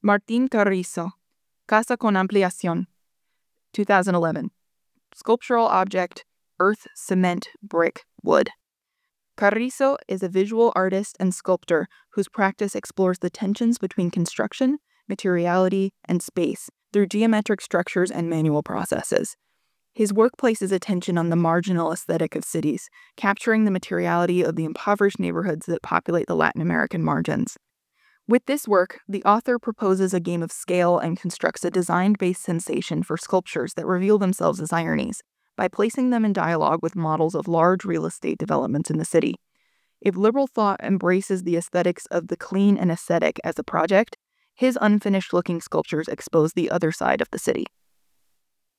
Martín Carrizo, Casa con Ampliación, 2011. Sculptural object, earth, cement, brick, wood. Carrizo is a visual artist and sculptor whose practice explores the tensions between construction, materiality, and space through geometric structures and manual processes. His work places attention on the marginal aesthetic of cities, capturing the materiality of the impoverished neighborhoods that populate the Latin American margins. With this work, the author proposes a game of scale and constructs a design-based sensation for sculptures that reveal themselves as ironies, by placing them in dialogue with models of large real estate developments in the city. If liberal thought embraces the aesthetics of the clean and aesthetic as a project, his unfinished-looking sculptures expose the other side of the city.